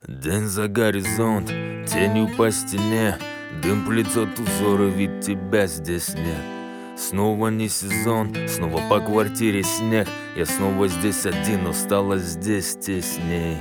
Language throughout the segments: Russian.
День за горизонт, тенью по стене. Дым плетет узоры, ведь тебя здесь нет. Снова не сезон, снова по квартире снег. Я снова здесь один, но стало здесь тесней.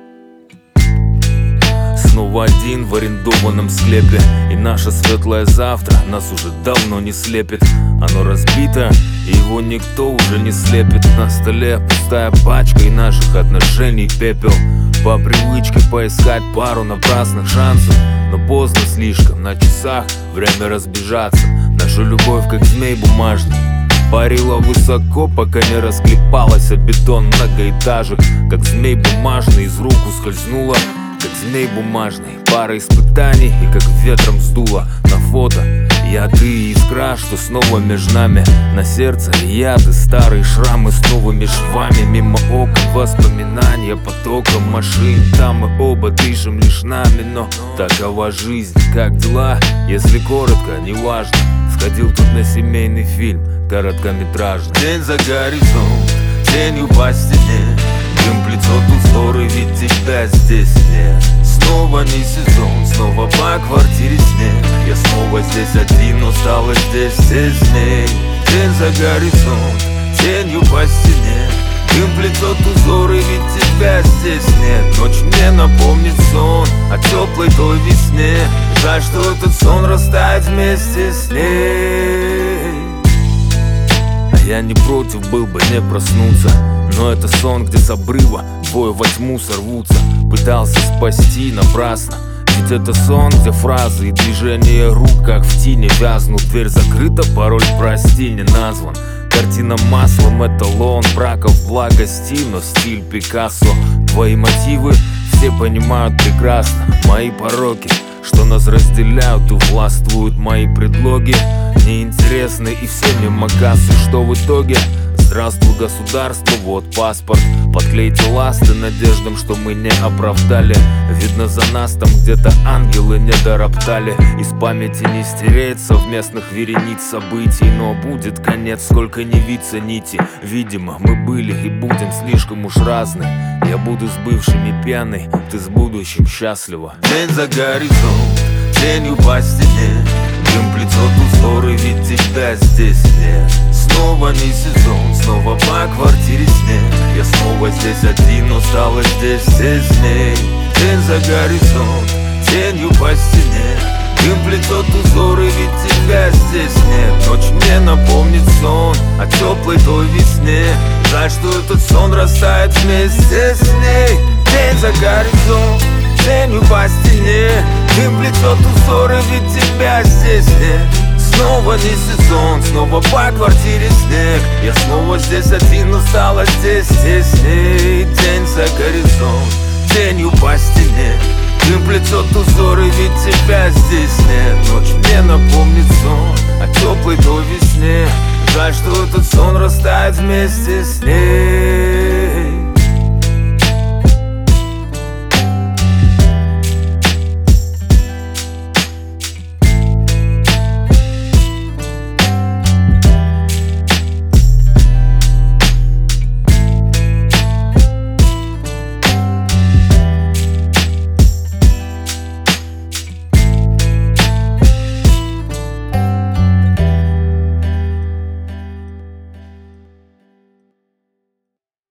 Снова один в арендованном склепе. И наше светлое завтра нас уже давно не слепит. Оно разбито, и его никто уже не слепит. На столе пустая пачка и наших отношений пепел. По привычке поискать пару напрасных шансов. Но поздно слишком, на часах время разбежаться. Наша любовь как змей бумажный парила высоко, пока не расклепалась о бетон многоэтажек. Как змей бумажный из рук ускользнула, как змей бумажный, пара испытаний и как ветром сдуло. На фото я, ты и искра, что снова между нами. На сердце яды, старые шрамы с новыми швами. Мимо окон воспоминания потоком машин. Там мы оба дышим лишь нами, но такова жизнь. Как дела, если коротко, неважно. Сходил тут на семейный фильм, короткометражный. День за горизонт, тенью по стене. Дым плетет узоры, ведь тебя здесь нет. Снова не сезон, снова по квартире снег. Я снова здесь один, но стало здесь тесней. День за горизонт, тенью по стене. Дым плетет узоры, ведь тебя здесь нет. Ночь мне напомнит сон о теплой той весне. Жаль, что этот сон растает вместе с ней. Я не против был бы не проснуться, но это сон, где с обрыва двое во тьму сорвутся. Пытался спасти напрасно, ведь это сон, где фразы и движения рук как в тени вязнут. Дверь закрыта, пароль прости не назван. Картина маслом, эталон браков благости, но стиль Пикассо. Твои мотивы все понимают прекрасно. Мои пороки, что нас разделяют и властвуют мои предлоги, неинтересны и все мимо кассы. Что в итоге? Здравствуй, государство, вот паспорт. Подклейте ласты надеждам, что мы не оправдали. Видно, за нас там где-то ангелы не дороптали. Из памяти не стереть совместных верениц событий. Но будет конец, сколько не виться нити. Видимо, мы были и будем слишком уж разные. Я буду с бывшими пьяной, ты с будущим счастлива. День за горизонт, тенью по стене. Дым плетет узоры, ведь тебя здесь нет. Снова не сезон, снова по квартире снег. Я снова здесь один, но стало здесь тесней. День за горизонт, тенью по стене. Дым плетет узоры, ведь тебя здесь нет. Ночь мне напомнит сон о теплой той весне. Жаль, что этот сон растает вместе с ней. День за горизонт, тенью по стене. Дым плетет узоры, ведь тебя здесь нет. Снова не сезон, снова по квартире снег. Я снова здесь один, но стало здесь тесней. День за горизонт, тенью по стене. Дым плетет узоры, ведь тебя здесь нет. Ночь мне напомнит сон о теплой той весне. Жаль, что этот сон растает вместе с ней.